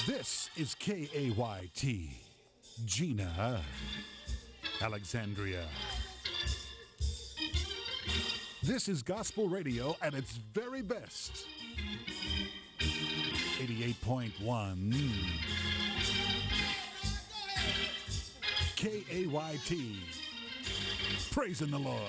This is KAYT, Gina, Alexandria. This is gospel radio at its very best. 88.1 KAYT. Praising the Lord.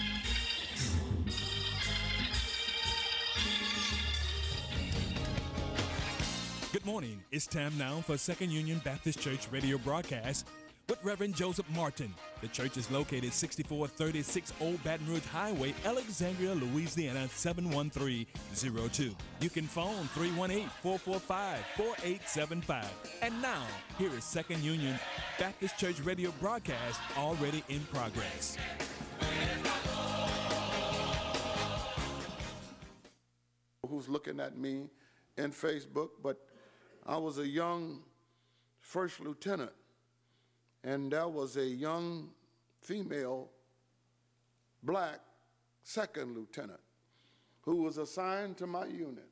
Good morning. It's time now for Second Union Baptist Church radio broadcast with Reverend Joseph Martin. The church is located 6436 Old Baton Rouge Highway, Alexandria, Louisiana 71302. You can phone 318-445-4875. And now, here is Second Union Baptist Church radio broadcast already in progress. Who's looking at me in Facebook, but I was a young first lieutenant, and there was a young female black second lieutenant who was assigned to my unit.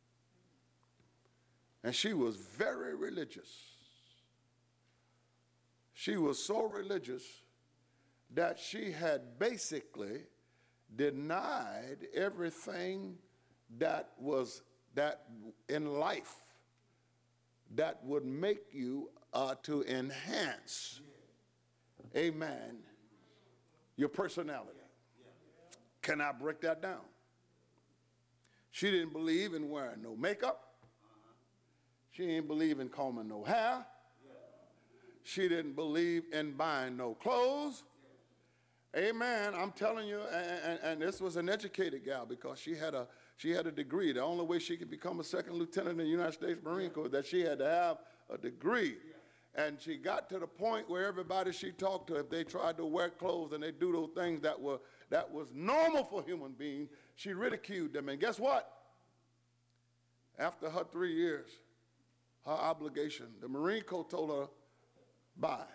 And she was very religious. She was so religious that she had basically denied everything that in life that would make you to enhance, amen, your personality. Can I break that down? She didn't believe in wearing no makeup. She didn't believe in combing no hair. She didn't believe in buying no clothes. Amen. I'm telling you, and this was an educated gal because she had a degree. The only way she could become a second lieutenant in the United States Marine Corps is that she had to have a degree. And she got to the point where everybody she talked to, if they tried to wear clothes and they do those things that was normal for human beings, she ridiculed them. And guess what? After her 3 years, her obligation, the Marine Corps told her, bye.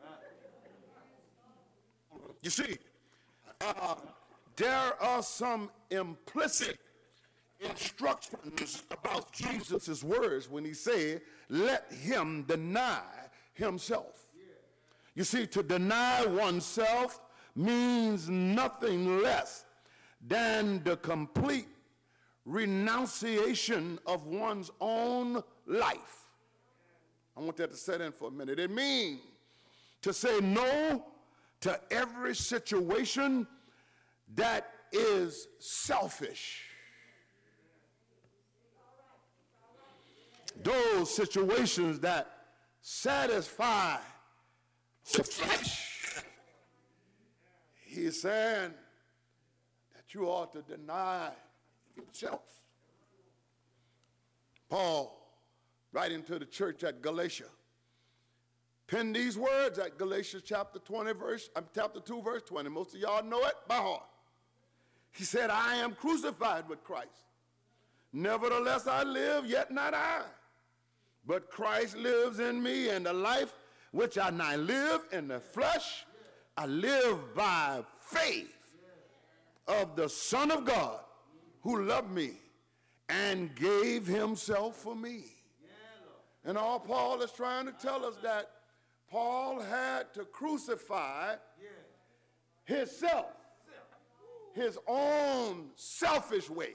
You see, there are some implicit instructions about Jesus' words when he said, let him deny himself. You see, to deny oneself means nothing less than the complete renunciation of one's own life. I want that to set in for a minute. It means to say no to every situation that is selfish. Those situations that satisfy the flesh. He's saying that you ought to deny yourself. Paul, writing to the church at Galatia, penned these words at Galatians chapter 2, verse 20. Most of y'all know it by heart. He said, I am crucified with Christ. Nevertheless I live, yet not I, but Christ lives in me, and the life which I now live in the flesh, I live by faith of the Son of God who loved me and gave himself for me. And all Paul is trying to tell us that Paul had to crucify himself, his own selfish ways.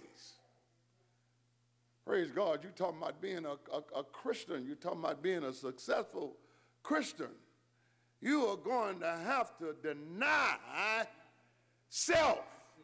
Praise God. You're talking about being a Christian. You're talking about being a successful Christian. You are going to have to deny self.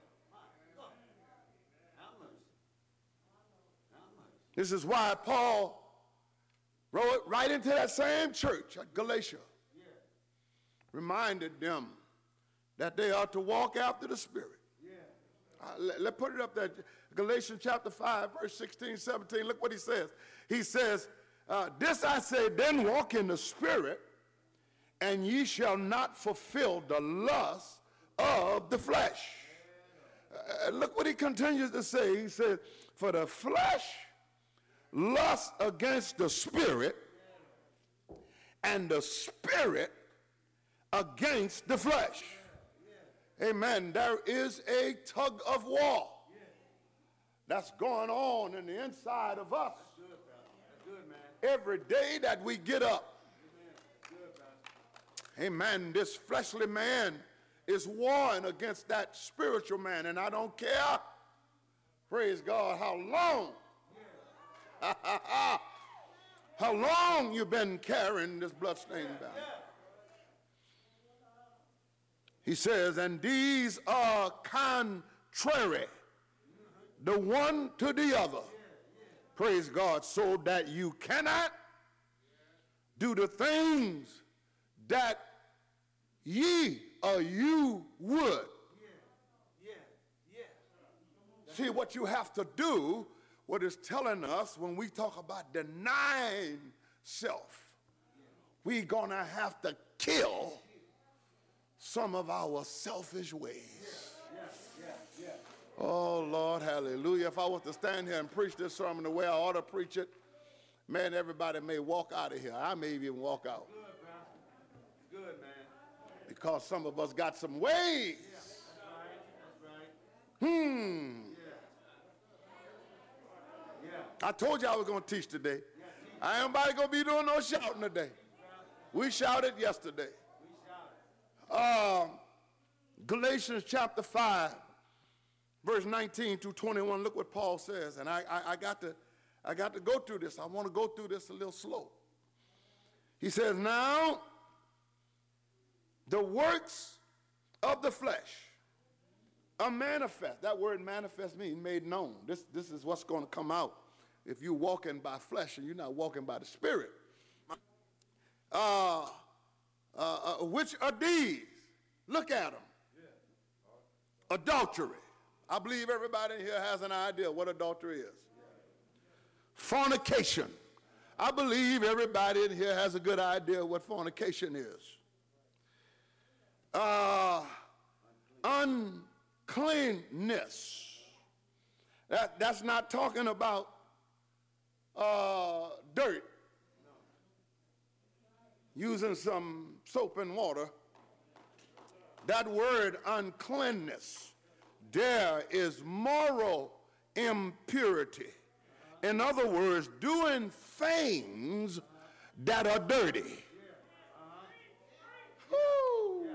This is why Paul wrote right into that same church at Galatia, reminded them that they ought to walk after the Spirit. Let's put it up there. Galatians chapter 5, verse 16, 17. Look what he says. He says, this I say, then walk in the Spirit, and ye shall not fulfill the lust of the flesh. Look what he continues to say. He says, for the flesh lusts against the Spirit, and the Spirit against the flesh. Amen. There is a tug of war that's going on in the inside of us. every day that we get up. Amen. This fleshly man is warring against that spiritual man, and I don't care, praise God, how long you've been carrying this bloodstained banner. He says, and these are contrary, the one to the other. Praise God, so that you cannot do the things that ye or you would. See, what you have to do, what it's telling us when we talk about denying self, we're going to have to kill some of our selfish ways. Oh, Lord, hallelujah. If I was to stand here and preach this sermon the way I ought to preach it, man, everybody may walk out of here. I may even walk out. Good, man. Because some of us got some ways. I told you I was going to teach today. I ain't going to be doing no shouting today. We shouted yesterday. Galatians chapter 5, verse 19 to 21. Look what Paul says. And I got to go through this. I want to go through this a little slow. He says, now the works of the flesh are manifest. That word manifest means made known. This is what's going to come out if you're walking by flesh and you're not walking by the Spirit. Which are these? Look at them. Adultery. I believe everybody in here has an idea what adultery is. Fornication. I believe everybody in here has a good idea what fornication is. Uncleanness. That's not talking about dirt. Using some soap and water. That word uncleanness, there is moral impurity. In other words, doing things that are dirty. Woo.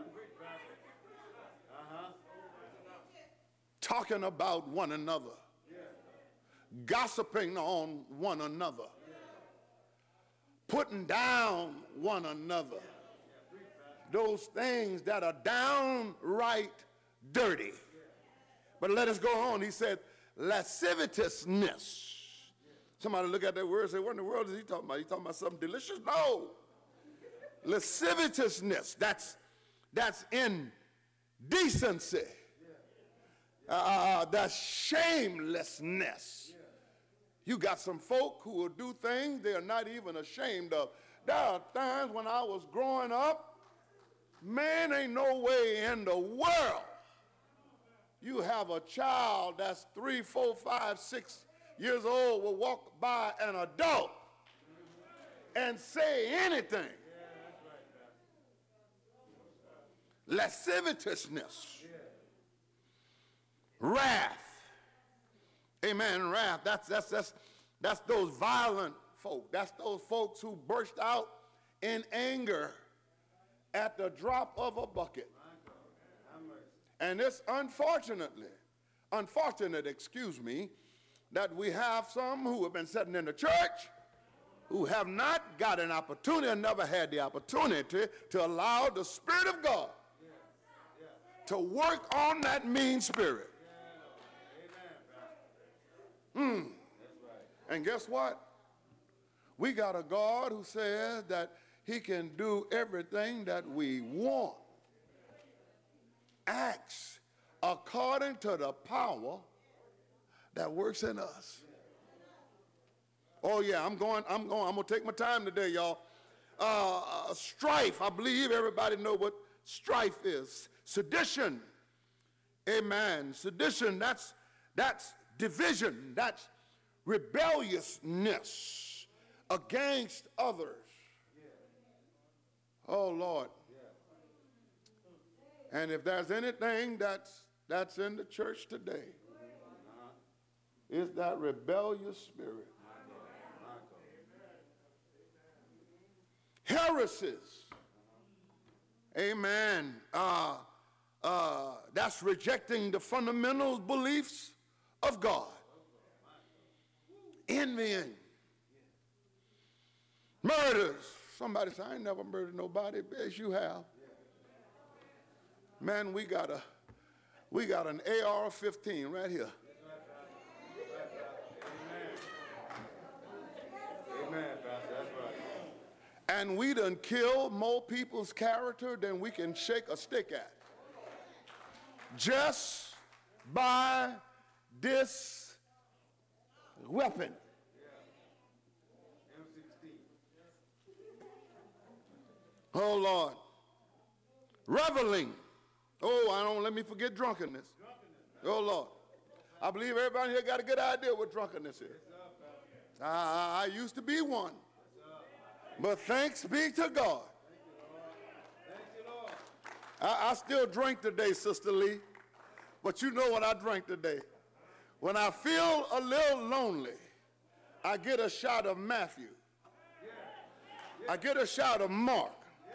Talking about one another. Gossiping on one another. Putting down one another. Those things that are downright dirty. But let us go on. He said, lasciviousness. Somebody look at that word and say, what in the world is he talking about? He talking about something delicious? No. Lasciviousness. That's indecency. That's shamelessness. You got some folk who will do things they are not even ashamed of. There are times when I was growing up, man, ain't no way in the world you have a child that's 3, 4, 5, 6 years old will walk by an adult and say anything. Lasciviousness. Wrath. Amen. Wrath. That's those violent folk. That's those folks who burst out in anger at the drop of a bucket. And it's unfortunate, that we have some who have been sitting in the church who have not got an opportunity and never had the opportunity to allow the Spirit of God to work on that mean spirit. And guess what? We got a God who says that he can do everything that we want. Acts according to the power that works in us. Oh yeah, I'm going to take my time today, y'all. Strife, I believe everybody know what strife is. Sedition. Amen. Sedition, that's division, that's rebelliousness against others. Oh, Lord. And if there's anything that's in the church today, it's that rebellious spirit. heresies. Amen. That's rejecting the fundamental beliefs of God. Envying. Murders. Somebody say, I ain't never murdered nobody. Yes, you have. Man, we got an AR-15 right here. Amen, Pastor. That's right. And we done killed more people's character than we can shake a stick at. Just by this weapon. M16. Oh, Lord. Reveling. Oh, let me forget drunkenness. Oh, Lord. I believe everybody here got a good idea what drunkenness is. I used to be one. But thanks be to God. I still drink today, Sister Lee. But you know what I drank today. When I feel a little lonely, I get a shot of Matthew. I get a shot of Mark.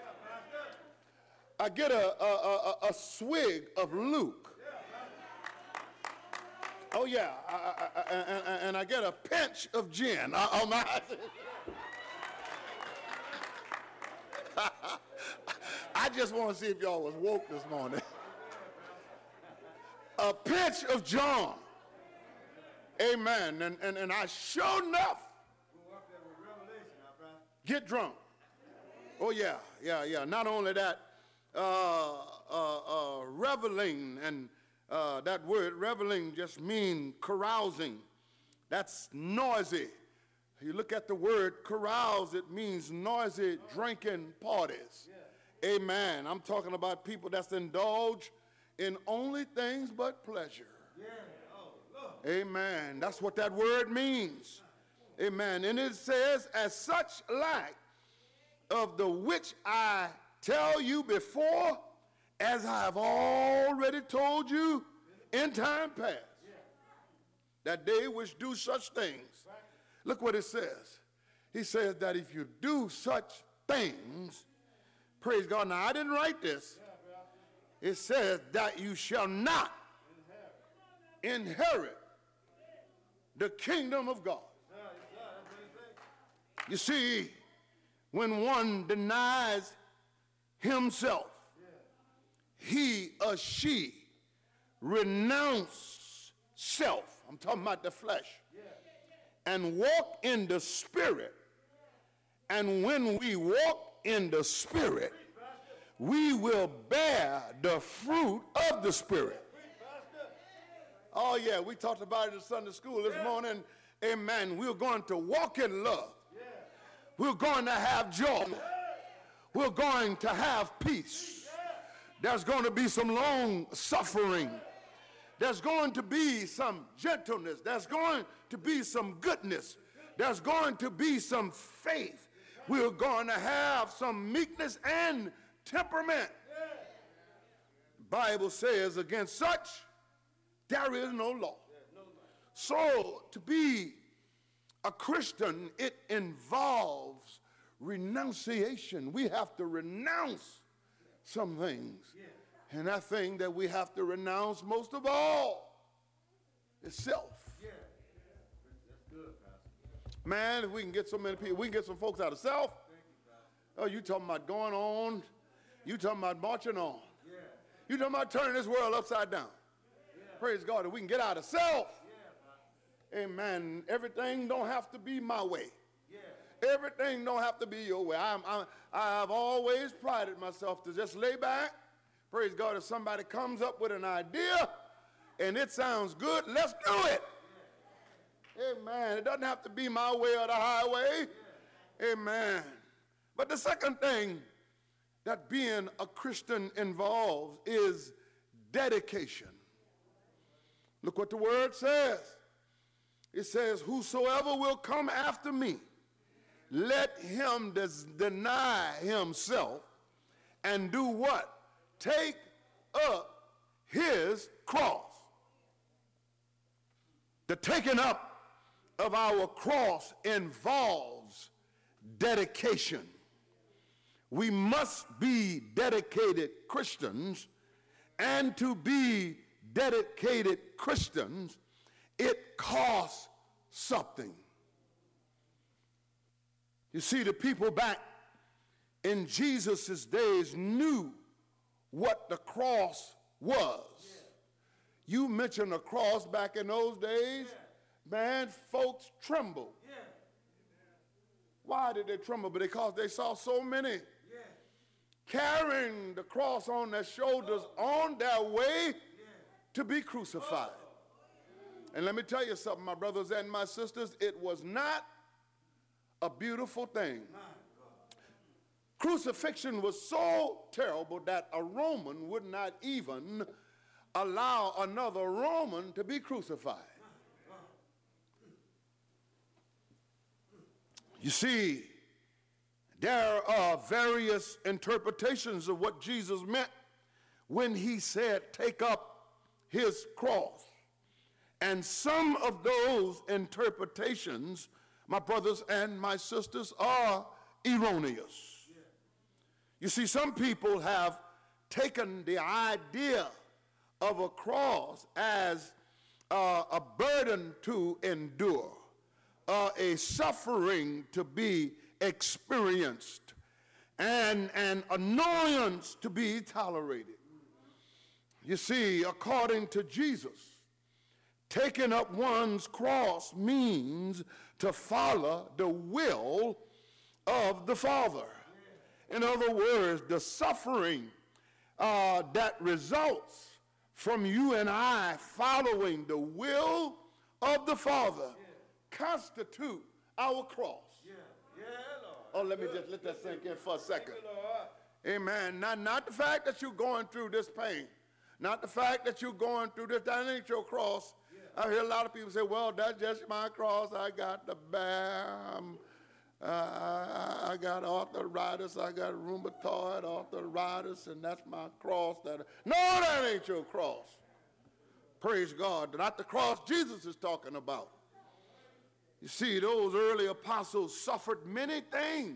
I get a swig of Luke. Oh, yeah. And I get a pinch of gin. I just want to see if y'all was woke this morning. A pinch of John. Amen. And I sure enough get drunk. Oh, yeah. Not only that, reveling, and that word reveling just means carousing. That's noisy. You look at the word carouse, it means noisy drinking parties. Yeah. Amen. I'm talking about people that's indulge in only things but pleasure. Yeah. Oh, amen. That's what that word means. Amen. And it says, as such like of the which I tell you before, as I have already told you in time past, that they which do such things. Look what it says. He says that if you do such things, praise God. Now, I didn't write this. It says that you shall not inherit the kingdom of God. You see, when one denies himself, he or she renounce self. I'm talking about the flesh. And walk in the Spirit. And when we walk in the Spirit, we will bear the fruit of the Spirit. Oh, yeah, we talked about it in Sunday school this morning. Amen. We're going to walk in love. We're going to have joy. We're going to have peace. There's going to be some long suffering. There's going to be some gentleness. There's going to be some goodness. There's going to be some faith. We're going to have some meekness and temperament. The Bible says against such there is no law. So to be a Christian, it involves renunciation. We have to renounce some things. And that thing that we have to renounce most of all is self. Yeah. That's good, Pastor. Man, if we can get so many people, we can get some folks out of self. Oh, you talking about going on. You talking about marching on. Yeah. You talking about turning this world upside down. Yeah. Praise God, if we can get out of self. Yeah. Amen. Everything don't have to be my way. Yeah. Everything don't have to be your way. I've always prided myself to just lay back. Praise God, if somebody comes up with an idea and it sounds good, let's do it. Amen. It doesn't have to be my way or the highway. Amen. But the second thing that being a Christian involves is dedication. Look what the word says. It says, whosoever will come after me, let him deny himself and do what? Take up his cross. The taking up of our cross involves dedication. we must be dedicated Christians, and to be dedicated Christians, it costs something. You see, the people back in Jesus' days knew what the cross was. You mentioned the cross back in those days, man, folks trembled. Why did they tremble? Because they saw so many carrying the cross on their shoulders on their way to be crucified. And let me tell you something, my brothers and my sisters, it was not a beautiful thing. Crucifixion was so terrible that a Roman would not even allow another Roman to be crucified. You see, there are various interpretations of what Jesus meant when he said, take up his cross. And some of those interpretations, my brothers and my sisters, are erroneous. You see, some people have taken the idea of a cross as a burden to endure, a suffering to be experienced, and an annoyance to be tolerated. You see, according to Jesus, taking up one's cross means to follow the will of the Father. In other words, the suffering that results from you and I following the will of the Father constitute our cross. Oh, let me just let that sink in for a second. Amen. Not the fact that you're going through this pain, not the fact that you're going through this, that ain't your cross. I hear a lot of people say, well, that's just my cross. I got the BAM. I got arthritis, I got rheumatoid arthritis, and that's my cross. No, that ain't your cross. Praise God. Not the cross Jesus is talking about. You see, those early apostles suffered many things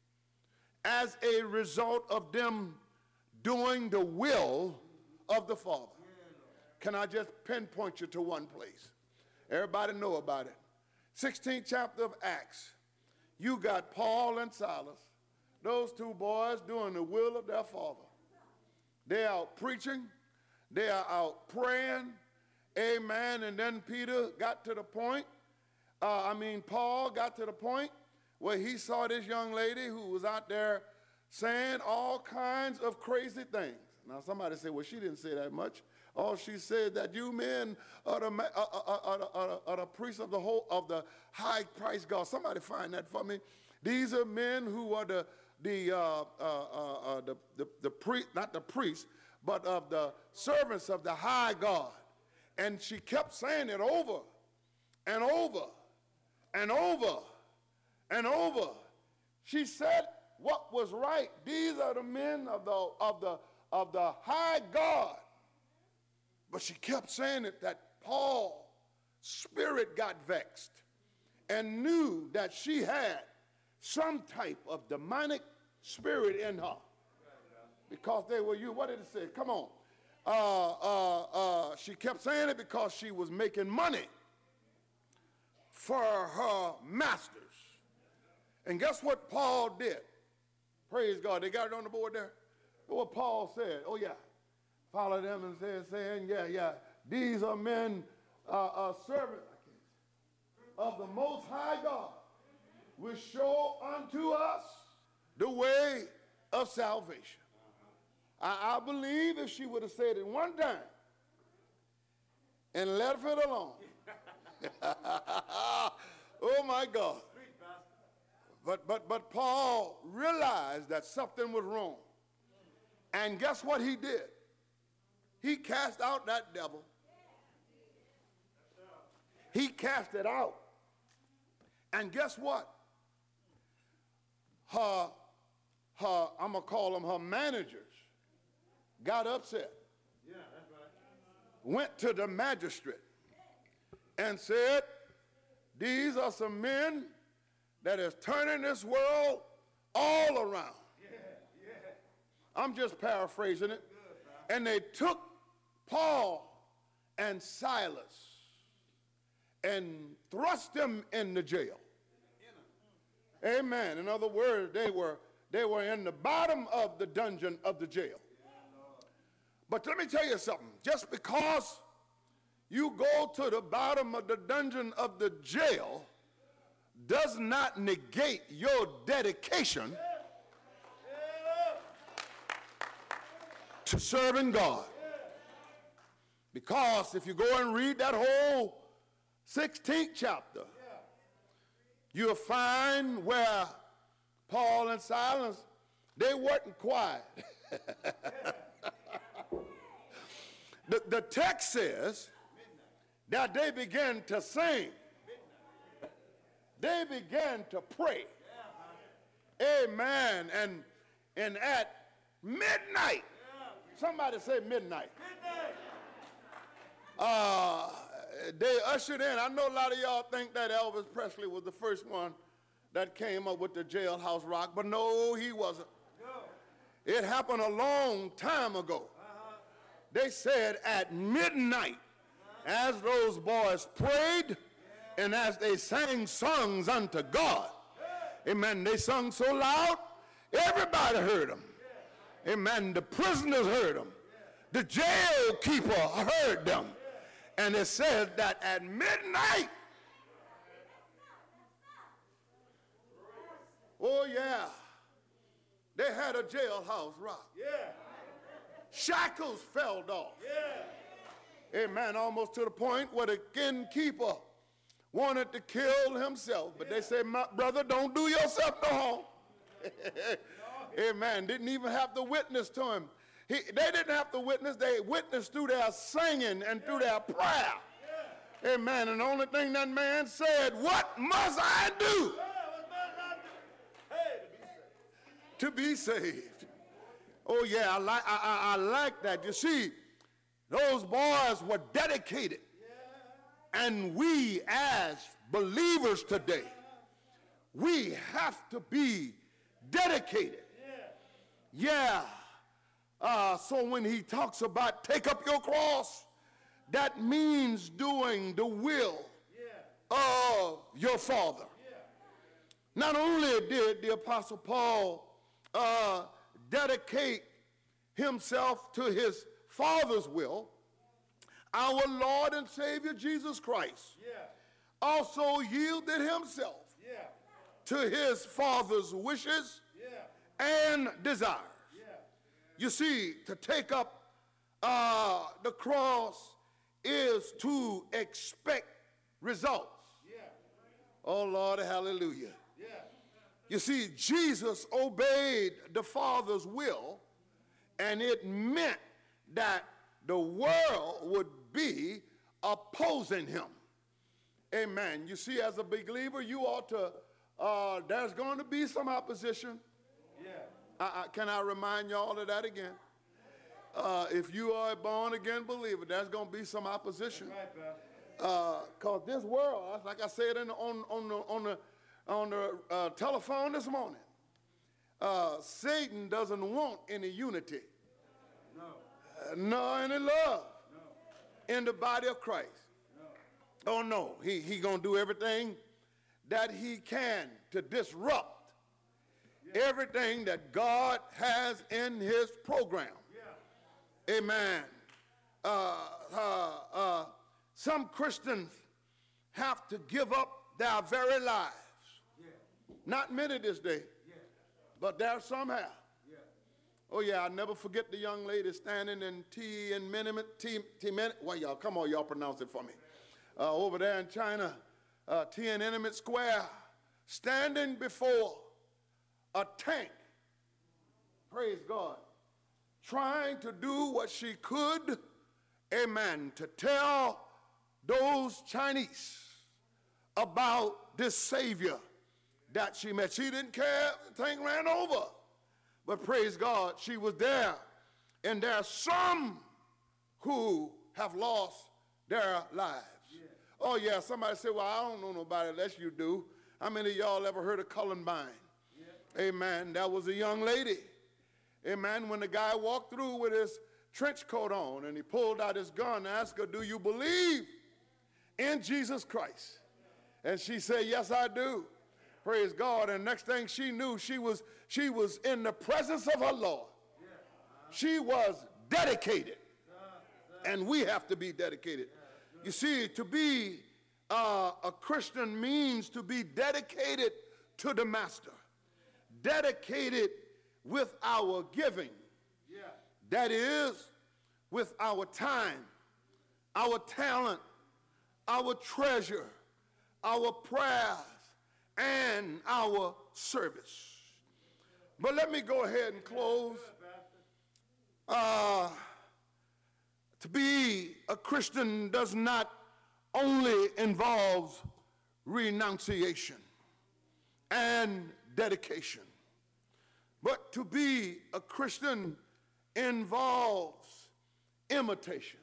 as a result of them doing the will of the Father. Can I just pinpoint you to one place? Everybody know about it. 16th chapter of Acts. You got Paul and Silas, those two boys doing the will of their Father. They're out preaching, they are out praying, amen, and then Paul got to the point where he saw this young lady who was out there saying all kinds of crazy things. Now somebody said, well, she didn't say that much. Oh, she said that you men are the priests of the high Christ God. Somebody find that for me. These are men who are the priest, not the priests, but of the servants of the high God. And she kept saying it over and over and over and over. She said what was right. These are the men of the high God. But she kept saying it that Paul's spirit got vexed and knew that she had some type of demonic spirit in her. Because they were you. What did it say? Come on. She kept saying it because she was making money for her masters. And guess what Paul did? Praise God. They got it on the board there. What Paul said. Oh, yeah. Follow them and saying, yeah, these are men, servants of the Most High God, which show unto us the way of salvation. I believe if she would have said it one time and left it alone. Oh, my God. But Paul realized that something was wrong. And guess what he did? He cast out that devil. He cast it out. And guess what? I'm going to call them her managers, got upset. Yeah, that's right. Went to the magistrate and said, these are some men that is turning this world all around. Yeah. I'm just paraphrasing it. And they took Paul and Silas and thrust them in the jail. Amen. In other words, they were in the bottom of the dungeon of the jail. But let me tell you something. Just because you go to the bottom of the dungeon of the jail does not negate your dedication to serving God. Because if you go and read that whole 16th chapter, you'll find where Paul and Silas, they weren't quiet. The text says that they began to sing. They began to pray. Amen. And at midnight, somebody say midnight. They ushered in. I know a lot of y'all think that Elvis Presley was the first one that came up with the jailhouse rock, but no, he wasn't. It happened a long time ago. They said at midnight, as those boys prayed and as they sang songs unto God, amen, they sung so loud, everybody heard them. Amen, the prisoners heard them. The jail keeper heard them. And it says that at midnight, oh yeah, they had a jailhouse rock. Shackles fell off. Amen, almost to the point where the innkeeper wanted to kill himself. But they said, my brother, don't do yourself no harm. Amen, didn't even have to witness to him. They didn't have to witness. They witnessed through their singing and through their prayer. Amen. And the only thing that man said, what must I do to be saved? Oh, yeah, I like that. You see, those boys were dedicated. And we as believers today, we have to be dedicated. Yeah. So when he talks about take up your cross, that means doing the will of your Father. Not only did the Apostle Paul dedicate himself to his Father's will, our Lord and Savior Jesus Christ also yielded himself to his Father's wishes and desires. You see, to take up the cross is to expect results. Oh, Lord, hallelujah. You see, Jesus obeyed the Father's will, and it meant that the world would be opposing him. Amen. You see, as a believer, you ought to, there's going to be some opposition. Can I remind y'all of that again? If you are a born-again believer, there's going to be some opposition. Because this world, like I said on the telephone this morning, Satan doesn't want any unity. No, any love in the body of Christ. Oh, no. He going to do everything that he can to disrupt everything that God has in his program. Amen. Some Christians have to give up their very lives. Not many this day, but there some have. Oh, yeah, I'll never forget the young lady standing in well, y'all, come on, y'all pronounce it for me. Over there in China, Tiananmen Square, standing before a tank, praise God, trying to do what she could, amen, to tell those Chinese about this Savior that she met. She didn't care, the tank ran over. But praise God, she was there. And there are some who have lost their lives. Oh, yeah, somebody said, well, I don't know nobody unless you do. How many of y'all ever heard of Columbine? Amen. That was a young lady, Amen. When the guy walked through with his trench coat on and he pulled out his gun and asked her, do you believe in Jesus Christ? And she said, yes, I do. Praise God. And next thing she knew, she was in the presence of her Lord. She was dedicated. And we have to be dedicated. You see, to be a Christian means to be dedicated to the Master. Dedicated with our giving. That is, with our time, our talent, our treasure, our prayers, and our service. But let me go ahead and close. To be a Christian does not only involve renunciation and dedication, but to be a Christian involves imitation.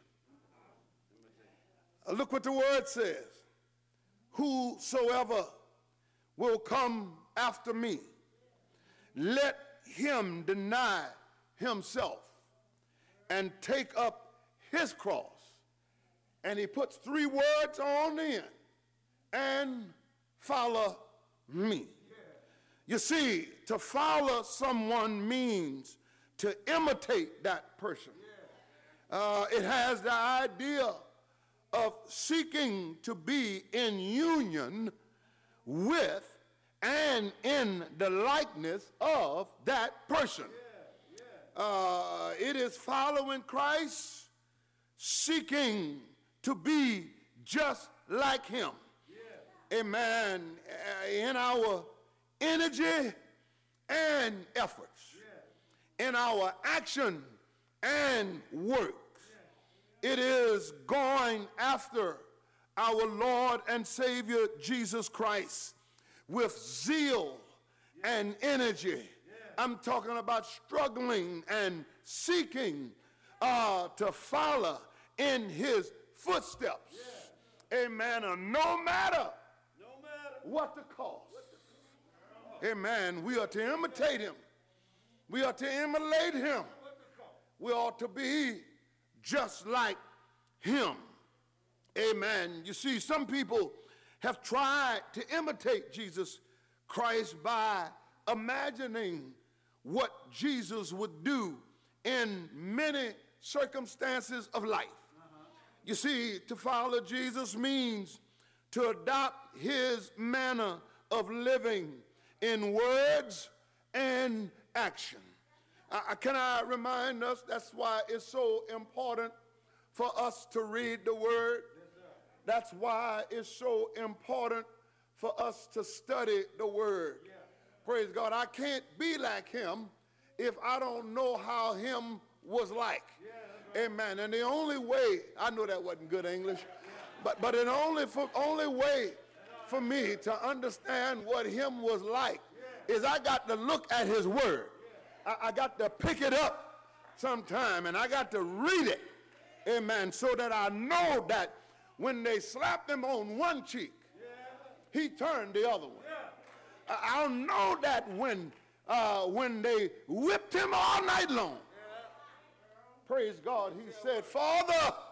Look what the word says. Whosoever will come after me, let him deny himself and take up his cross. And he puts 3 words on the end, and follow me. You see, to follow someone means to imitate that person. It has the idea of seeking to be in union with and in the likeness of that person. It is following Christ, seeking to be just like him. Amen. In our energy and efforts, in our action and works, it is going after our Lord and Savior Jesus Christ with zeal and energy. I'm talking about struggling and seeking to follow in his footsteps. Amen. And no matter what the cost. Amen. We are to imitate him. We are to emulate him. We ought to be just like him. Amen. You see, some people have tried to imitate Jesus Christ by imagining what Jesus would do in many circumstances of life. You see, to follow Jesus means to adopt his manner of living in words and action. Can I remind us, that's why it's so important for us to read the word. That's why it's so important for us to study the word. Praise God. I can't be like him if I don't know how him was like. Amen. And the only way, I know that wasn't good English, but the only way for me to understand what him was like is I got to look at his word. I got to pick it up sometime and I got to read it. Amen. So that I know that when they slapped him on one cheek, he turned the other one. I'll know that when they whipped him all night long. Praise God. He said, Father,